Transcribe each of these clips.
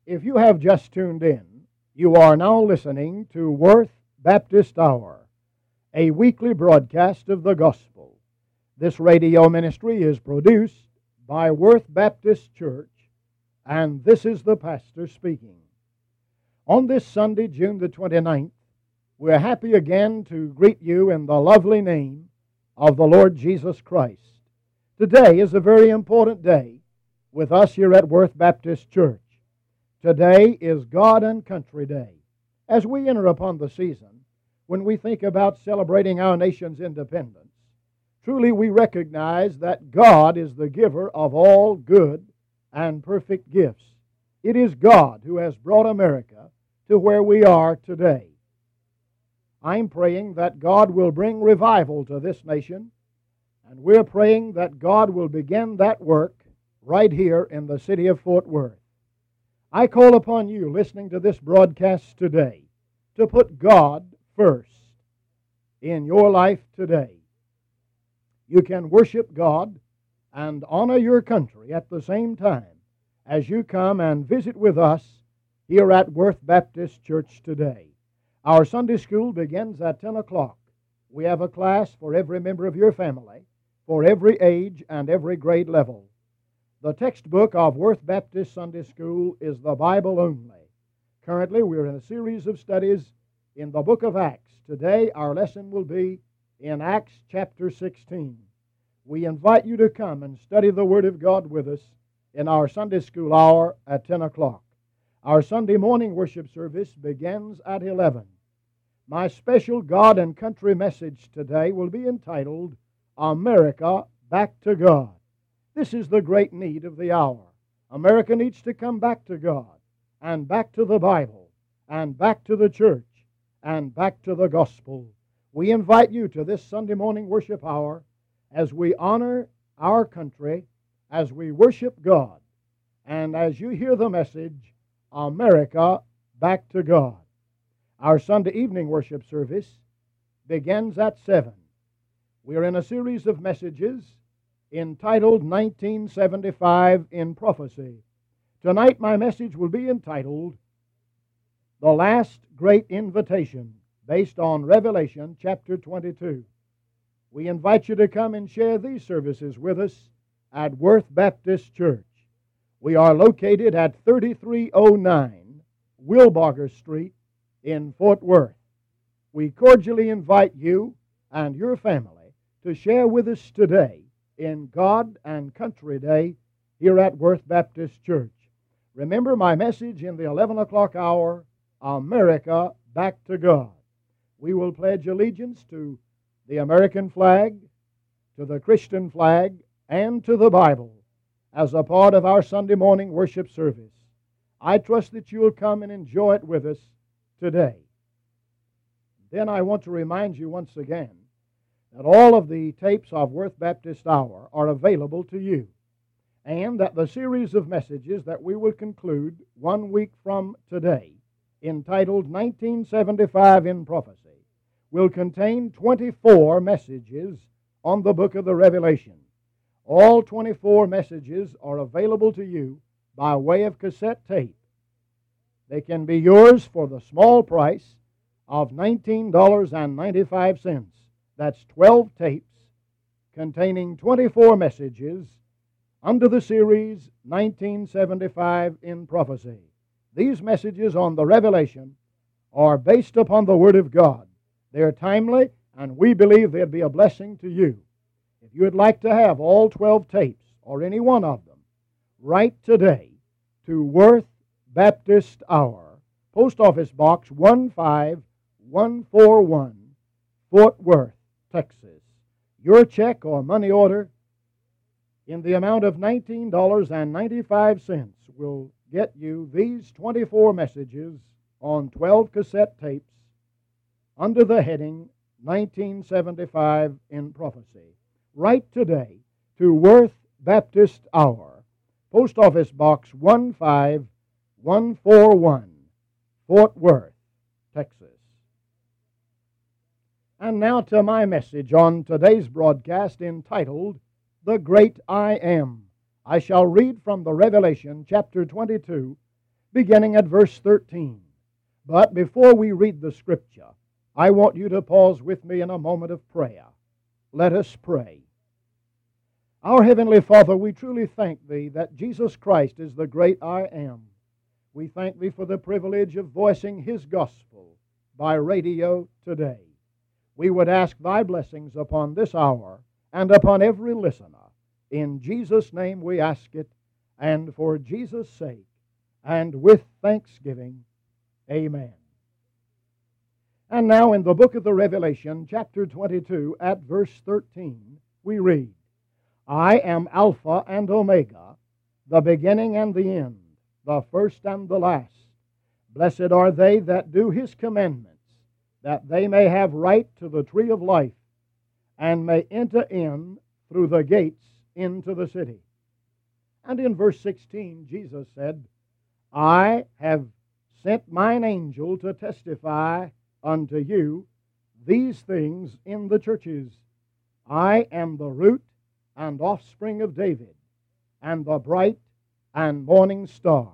If you have just tuned in, you are now listening to Worth Baptist Hour, a weekly broadcast of the gospel. This radio ministry is produced by Worth Baptist Church, and this is the pastor speaking. On this Sunday, June the 29th, we're happy again to greet you in the lovely name of the Lord Jesus Christ. Today is a very important day with us here at Worth Baptist Church. Today is God and Country Day. As we enter upon the season, when we think about celebrating our nation's independence, truly we recognize that God is the giver of all good and perfect gifts. It is God who has brought America to where we are today. I'm praying that God will bring revival to this nation, and we're praying that God will begin that work right here in the city of Fort Worth. I call upon you listening to this broadcast today to put God first in your life today. You can worship God and honor your country at the same time as you come and visit with us here at Worth Baptist Church today. Our Sunday school begins at 10 o'clock. We have a class for every member of your family, for every age and every grade level. The textbook of Worth Baptist Sunday School is the Bible only. Currently, we're in a series of studies in the book of Acts. Today, our lesson will be in Acts chapter 16. We invite you to come and study the Word of God with us in our Sunday school hour at 10 o'clock. Our Sunday morning worship service begins at 11. My special God and country message today will be entitled, America Back to God. This is the great need of the hour. America needs to come back to God, and back to the Bible, and back to the church, and back to the gospel. We invite you to this Sunday morning worship hour as we honor our country, as we worship God, and as you hear the message, America Back to God. Our Sunday evening worship service begins at 7. We are in a series of messages entitled 1975 in Prophecy. Tonight my message will be entitled The Last Great Invitation, based on Revelation chapter 22. We invite you to come and share these services with us at Worth Baptist Church. We are located at 3309 Wilbarger Street in Fort Worth. We cordially invite you and your family to share with us today in God and Country Day here at Worth Baptist Church. Remember my message in the 11 o'clock hour, America Back to God. We will pledge allegiance to the American flag, to the Christian flag, and to the Bible as a part of our Sunday morning worship service. I trust that you will come and enjoy it with us today. Then I want to remind you once again that all of the tapes of Worth Baptist Hour are available to you, and that the series of messages that we will conclude 1 week from today, entitled 1975 in Prophecy, will contain 24 messages on the book of the Revelation. All 24 messages are available to you by way of cassette tape. They can be yours for the small price of $19.95. That's 12 tapes containing 24 messages under the series 1975 in Prophecy. These messages on the Revelation are based upon the Word of God. They're timely, and we believe they'll be a blessing to you. If you would like to have all 12 tapes, or any one of them, write today to Worth Baptist Hour, Post Office Box 15141, Fort Worth, Texas. Your check or money order in the amount of $19.95 will get you these 24 messages on 12 cassette tapes under the heading 1975 in Prophecy. Write today to Worth Baptist Hour, Post Office Box 15141, Fort Worth, Texas. And now to my message on today's broadcast entitled, The Great I Am. I shall read from the Revelation chapter 22, beginning at verse 13. But before we read the Scripture, I want you to pause with me in a moment of prayer. Let us pray. Our Heavenly Father, we truly thank Thee that Jesus Christ is the great I Am. We thank Thee for the privilege of voicing His gospel by radio today. We would ask Thy blessings upon this hour and upon every listener. In Jesus' name we ask it, and for Jesus' sake, and with thanksgiving. Amen. And now in the book of the Revelation, chapter 22, at verse 13, we read, I am Alpha and Omega, the beginning and the end, the first and the last. Blessed are they that do His commandments, that they may have right to the tree of life, and may enter in through the gates into the city. And in verse 16, Jesus said, I have sent mine angel to testify unto you these things in the churches. I am the root and offspring of David, and the bright and morning star.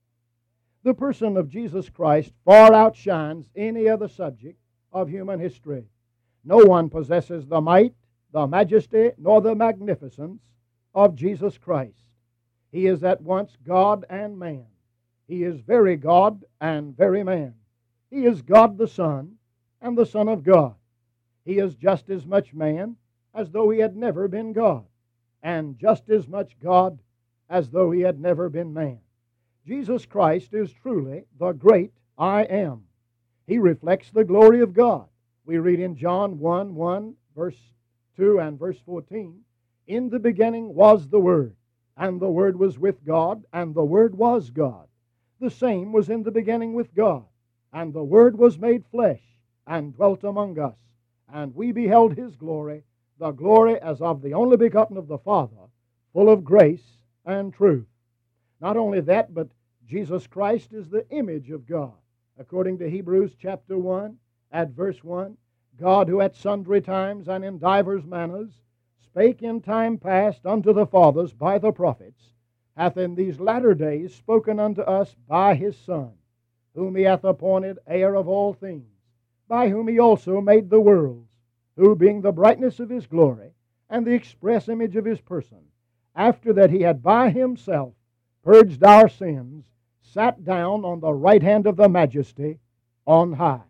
The person of Jesus Christ far outshines any other subject of human history. No one possesses the might, the majesty, nor the magnificence of Jesus Christ. He is at once God and man. He is very God and very man. He is God the Son and the Son of God. He is just as much man as though He had never been God, and just as much God as though He had never been man. Jesus Christ is truly the great I Am. He reflects the glory of God. We read in John 1:1, verse 2 and verse 14, In the beginning was the Word, and the Word was with God, and the Word was God. The same was in the beginning with God, and the Word was made flesh, and dwelt among us, and we beheld His glory, the glory as of the only begotten of the Father, full of grace and truth. Not only that, but Jesus Christ is the image of God. According to Hebrews chapter 1, at verse 1, God who at sundry times and in divers manners spake in time past unto the fathers by the prophets, hath in these latter days spoken unto us by His Son, whom He hath appointed heir of all things, by whom He also made the worlds, who being the brightness of His glory, and the express image of His person, after that He had by Himself purged our sins, sat down on the right hand of the Majesty on high.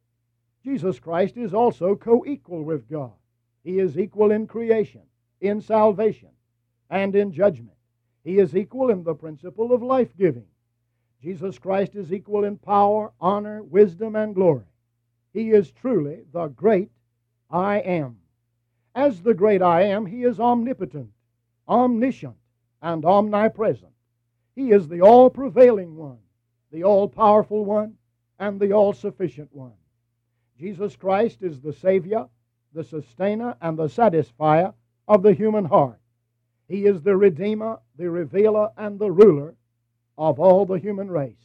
Jesus Christ is also co-equal with God. He is equal in creation, in salvation, and in judgment. He is equal in the principle of life-giving. Jesus Christ is equal in power, honor, wisdom, and glory. He is truly the great I Am. As the great I Am, He is omnipotent, omniscient, and omnipresent. He is the all-prevailing one, the all-powerful one, and the all-sufficient one. Jesus Christ is the Savior, the sustainer, and the satisfier of the human heart. He is the Redeemer, the Revealer, and the ruler of all the human race.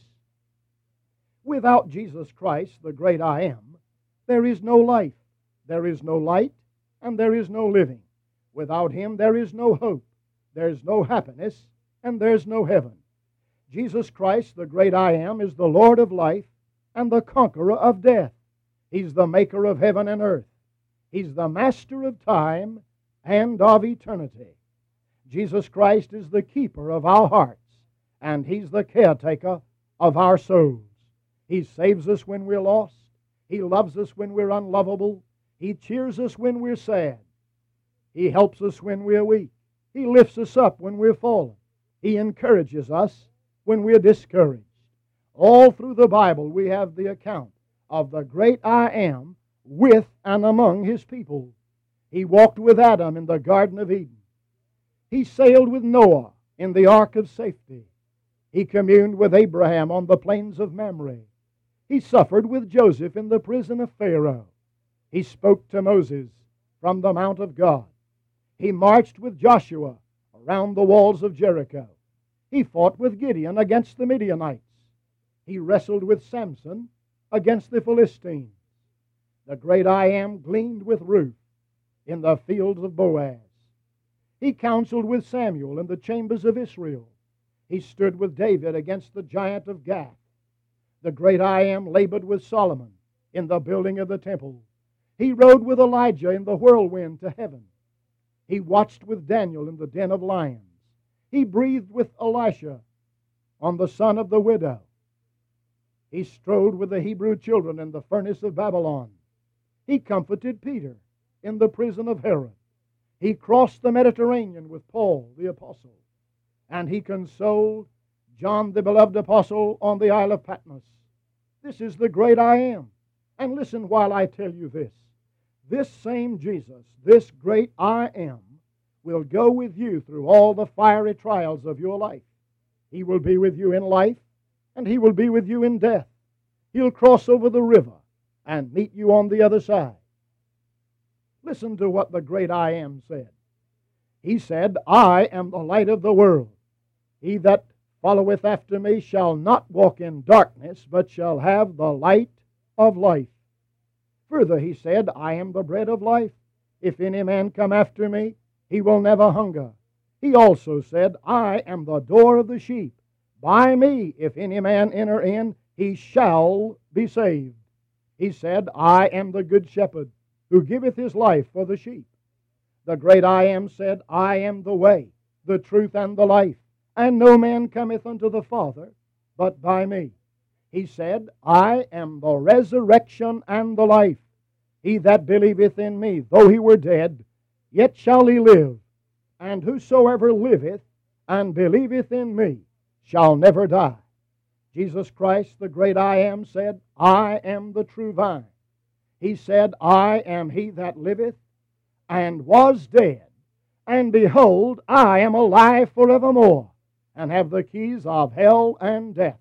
Without Jesus Christ, the great I Am, there is no life, there is no light, and there is no living. Without Him, there is no hope, there is no happiness, and there is no heaven. Jesus Christ, the great I Am, is the Lord of life and the conqueror of death. He's the maker of heaven and earth. He's the master of time and of eternity. Jesus Christ is the keeper of our hearts, and He's the caretaker of our souls. He saves us when we're lost. He loves us when we're unlovable. He cheers us when we're sad. He helps us when we're weak. He lifts us up when we're fallen. He encourages us when we're discouraged. All through the Bible we have the account of the great I Am with and among His people. He walked with Adam in the Garden of Eden. He sailed with Noah in the ark of safety. He communed with Abraham on the plains of Mamre. He suffered with Joseph in the prison of Pharaoh. He spoke to Moses from the Mount of God. He marched with Joshua around the walls of Jericho. He fought with Gideon against the Midianites. He wrestled with Samson against the Philistines. The great I Am gleaned with Ruth in the fields of Boaz. He counseled with Samuel in the chambers of Israel. He stood with David against the giant of Gath. The great I Am labored with Solomon in the building of the temple. He rode with Elijah in the whirlwind to heaven. He watched with Daniel in the den of lions. He breathed with Elisha on the son of the widow. He strode with the Hebrew children in the furnace of Babylon. He comforted Peter in the prison of Herod. He crossed the Mediterranean with Paul the apostle. And he consoled John the beloved apostle on the Isle of Patmos. This is the great I Am. And listen while I tell you this. This same Jesus, this great I Am, will go with you through all the fiery trials of your life. He will be with you in life, and He will be with you in death. He'll cross over the river and meet you on the other side. Listen to what the great I Am said. He said, I am the light of the world. He that followeth after me shall not walk in darkness, but shall have the light of life. Further, He said, I am the bread of life. If any man come after me, he will never hunger. He also said, I am the door of the sheep. By me, if any man enter in, he shall be saved. He said, I am the good shepherd, who giveth his life for the sheep. The great I Am said, I am the way, the truth, and the life, and no man cometh unto the Father but by me. He said, I am the resurrection and the life. He that believeth in me, though he were dead, yet shall he live. And whosoever liveth and believeth in me shall never die. Jesus Christ, the great I Am, said, I am the true vine. He said, I am he that liveth and was dead, and behold, I am alive forevermore, and have the keys of hell and death.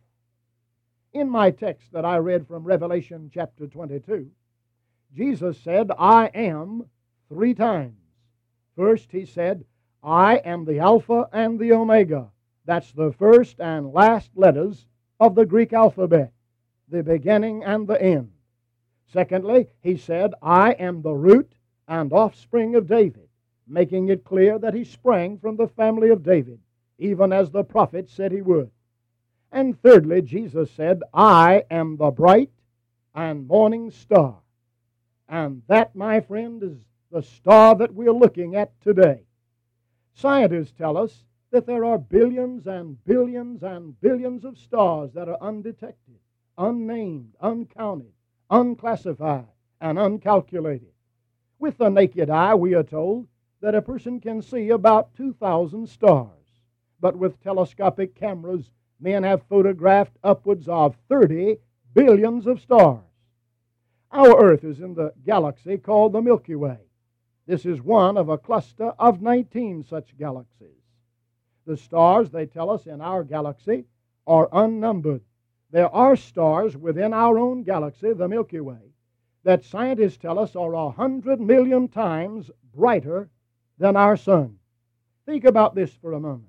In my text that I read from Revelation chapter 22, Jesus said, I am 3 times. First, He said, I am the Alpha and the Omega. That's the first and last letters of the Greek alphabet, the beginning and the end. Secondly, He said, I am the root and offspring of David, making it clear that He sprang from the family of David, even as the prophet said He would. And thirdly, Jesus said, I am the bright and morning star. And that, my friend, is the star that we're looking at today. Scientists tell us that there are billions and billions and billions of stars that are undetected, unnamed, uncounted, unclassified, and uncalculated. With the naked eye, we are told that a person can see about 2,000 stars. But with telescopic cameras, men have photographed upwards of 30 billions of stars. Our Earth is in the galaxy called the Milky Way. This is one of a cluster of 19 such galaxies. The stars, they tell us, in our galaxy are unnumbered. There are stars within our own galaxy, the Milky Way, that scientists tell us are 100 million times brighter than our sun. Think about this for a moment.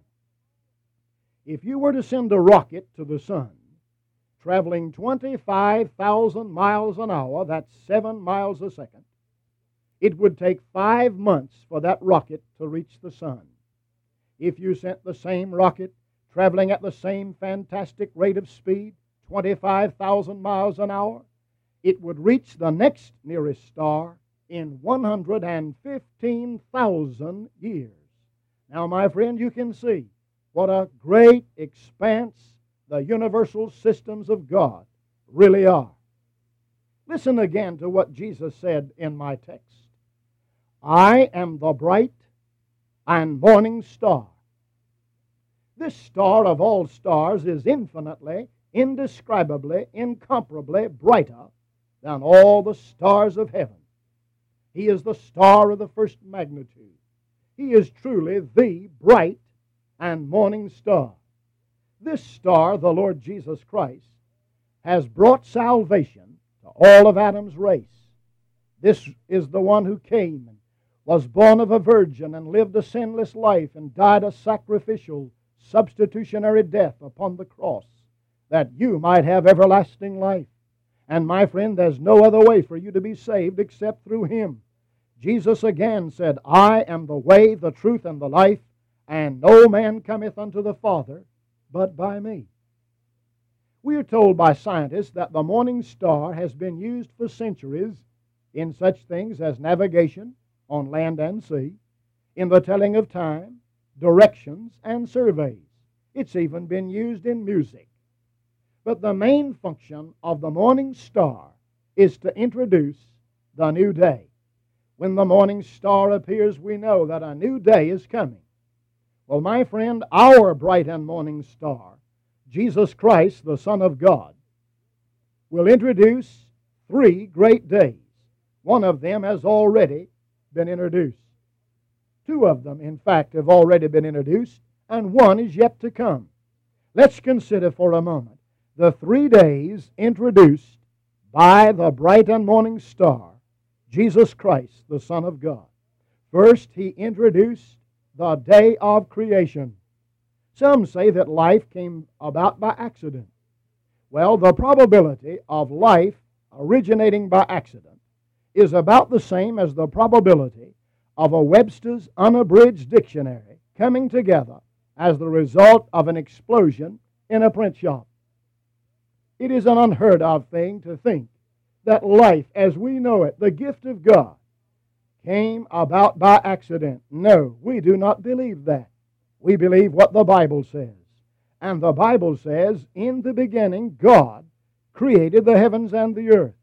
If you were to send a rocket to the sun, traveling 25,000 miles an hour, that's 7 miles a second, it would take 5 months for that rocket to reach the sun. If you sent the same rocket traveling at the same fantastic rate of speed, 25,000 miles an hour, it would reach the next nearest star in 115,000 years. Now, my friend, you can see what a great expanse the universal systems of God really are. Listen again to what Jesus said in my text. I am the bright and morning star. This star of all stars is infinitely, indescribably, incomparably brighter than all the stars of heaven. He is the star of the first magnitude. He is truly the bright and morning star. This star, the Lord Jesus Christ, has brought salvation to all of Adam's race. This is the one who came and was born of a virgin and lived a sinless life and died a sacrificial, substitutionary death upon the cross, that you might have everlasting life. And my friend, there's no other way for you to be saved except through Him. Jesus again said, I am the way, the truth, and the life, and no man cometh unto the Father but by me. We are told by scientists that the morning star has been used for centuries in such things as navigation on land and sea, in the telling of time, directions, and surveys. It's even been used in music. But the main function of the morning star is to introduce the new day. When the morning star appears, we know that a new day is coming. Well, my friend, our bright and morning star, Jesus Christ, the Son of God, will introduce 3 great days. One of them has already been introduced. 2 of them, in fact, have already been introduced, and 1 is yet to come. Let's consider for a moment the 3 days introduced by the bright and morning star, Jesus Christ, the Son of God. First, he introduced the day of creation. Some say that life came about by accident. Well, the probability of life originating by accident is about the same as the probability of a Webster's Unabridged Dictionary coming together as the result of an explosion in a print shop. It is an unheard of thing to think that life as we know it, the gift of God, came about by accident. No, we do not believe that. We believe what the Bible says. And the Bible says, in the beginning, God created the heavens and the earth.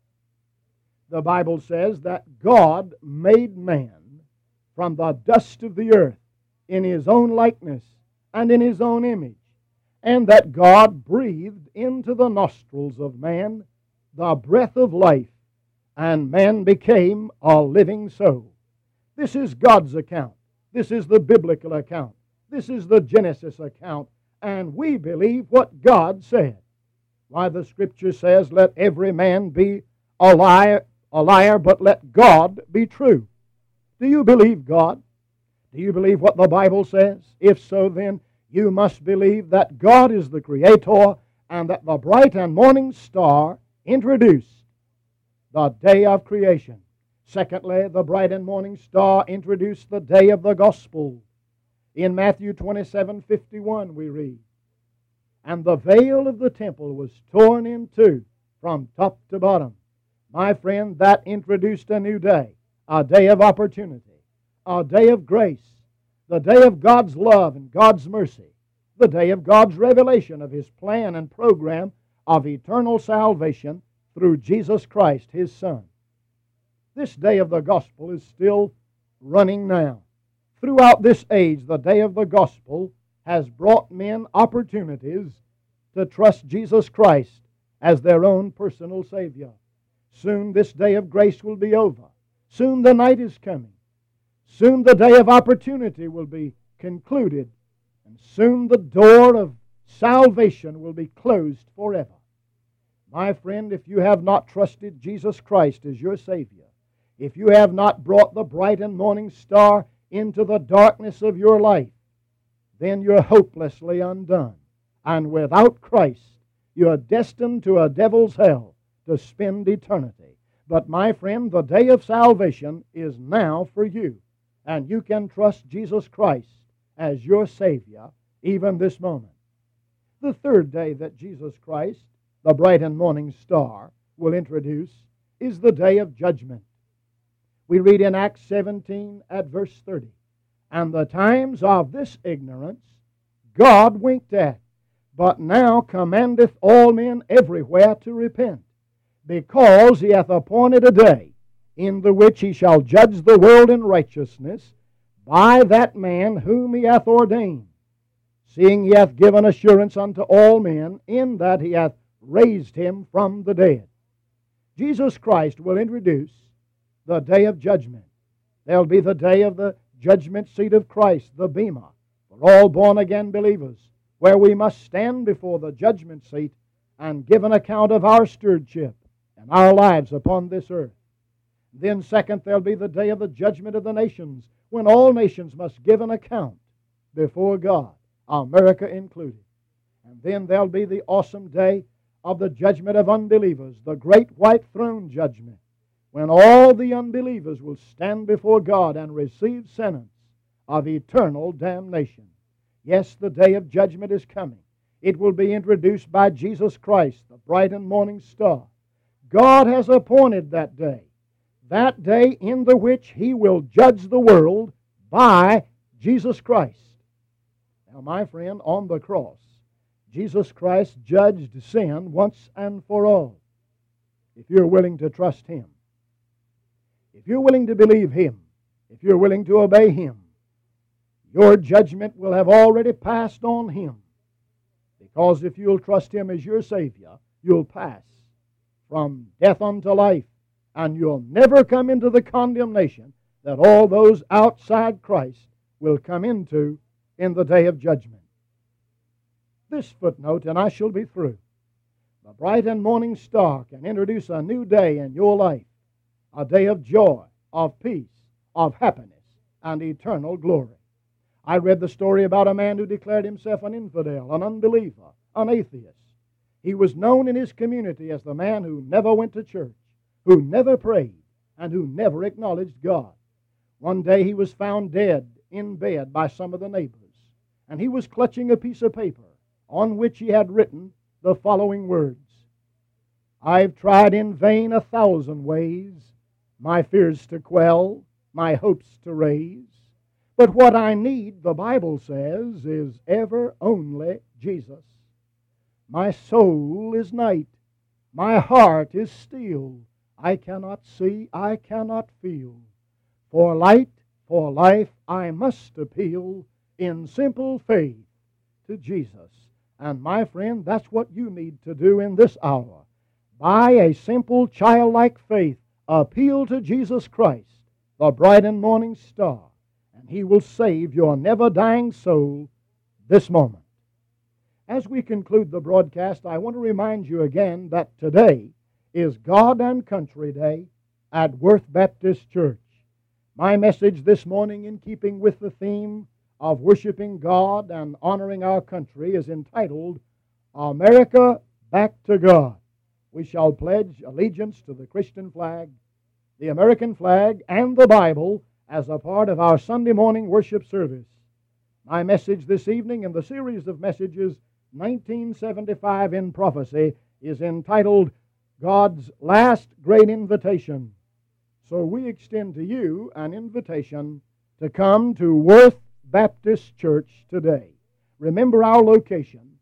The Bible says that God made man from the dust of the earth in his own likeness and in his own image, and that God breathed into the nostrils of man the breath of life, and man became a living soul. This is God's account. This is the biblical account. This is the Genesis account, and we believe what God said. Why, the Scripture says, let every man be a liar, but let God be true. Do you believe God? Do you believe what the Bible says? If so, then you must believe that God is the Creator and that the bright and morning star introduced the day of creation. Secondly, the bright and morning star introduced the day of the gospel. In Matthew 27:51 we read, and the veil of the temple was torn in two from top to bottom. My friend, that introduced a new day, a day of opportunity, a day of grace, the day of God's love and God's mercy, the day of God's revelation of His plan and program of eternal salvation through Jesus Christ, His Son. This day of the gospel is still running now. Throughout this age, the day of the gospel has brought men opportunities to trust Jesus Christ as their own personal Savior. Soon this day of grace will be over. Soon the night is coming. Soon the day of opportunity will be concluded. And soon the door of salvation will be closed forever. My friend, if you have not trusted Jesus Christ as your Savior, if you have not brought the bright and morning star into the darkness of your life, then you're hopelessly undone. And without Christ, you're destined to a devil's hell to spend eternity. But my friend, the day of salvation is now for you. And you can trust Jesus Christ as your Savior even this moment. The third day that Jesus Christ, the bright and morning star, will introduce is the day of judgment. We read in Acts 17 at verse 30, and the times of this ignorance God winked at, but now commandeth all men everywhere to repent, because He hath appointed a day in the which He shall judge the world in righteousness by that man whom He hath ordained, seeing He hath given assurance unto all men in that He hath raised Him from the dead. Jesus Christ will introduce the day of judgment. There'll be the day of the judgment seat of Christ, the Bema, for all born-again believers, where we must stand before the judgment seat and give an account of our stewardship and our lives upon this earth. Then second, there'll be the day of the judgment of the nations, when all nations must give an account before God, America included. And then there'll be the awesome day of the judgment of unbelievers, the great white throne judgment, when all the unbelievers will stand before God and receive sentence of eternal damnation. Yes, the day of judgment is coming. It will be introduced by Jesus Christ, the bright and morning star. God has appointed that day in the which He will judge the world by Jesus Christ. Now, my friend, on the cross, Jesus Christ judged sin once and for all. If you're willing to trust Him, if you're willing to believe Him, if you're willing to obey Him, your judgment will have already passed on Him. Because if you'll trust Him as your Savior, you'll pass from death unto life, and you'll never come into the condemnation that all those outside Christ will come into in the day of judgment. This footnote, and I shall be through. The bright and morning star can introduce a new day in your life, a day of joy, of peace, of happiness, and eternal glory. I read the story about a man who declared himself an infidel, an unbeliever, an atheist. He was known in his community as the man who never went to church, who never prayed, and who never acknowledged God. One day he was found dead in bed by some of the neighbors, and he was clutching a piece of paper on which he had written the following words: "I've tried in vain 1,000 ways, my fears to quell, my hopes to raise. But what I need, the Bible says, is ever only Jesus. My soul is night, my heart is still. I cannot see, I cannot feel. For light, for life, I must appeal in simple faith to Jesus." And my friend, that's what you need to do in this hour. By a simple childlike faith, appeal to Jesus Christ, the bright and morning star, and He will save your never-dying soul this moment. As we conclude the broadcast, I want to remind you again that today is God and Country Day at Worth Baptist Church. My message this morning, in keeping with the theme of worshiping God and honoring our country, is entitled, "America Back to God." We shall pledge allegiance to the Christian flag, the American flag, and the Bible as a part of our Sunday morning worship service. My message this evening in the series of messages 1975 in Prophecy is entitled, "God's Last Great Invitation." So we extend to you an invitation to come to Worth Baptist Church today. Remember our location,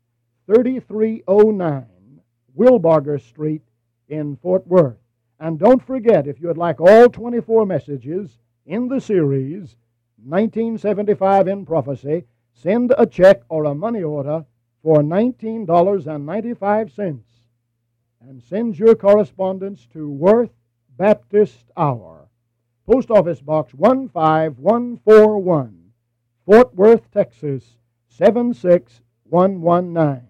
3309 Wilbarger Street in Fort Worth. And don't forget, if you would like all 24 messages in the series 1975 in Prophecy, send a check or a money order for $19.95 and send your correspondence to Worth Baptist Hour, Post Office Box 15141, Fort Worth, Texas 76119.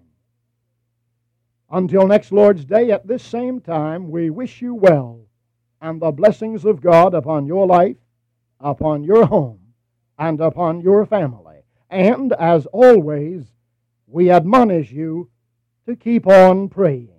Until next Lord's Day at this same time, we wish you well and the blessings of God upon your life, upon your home, and upon your family. And as always, we admonish you to keep on praying.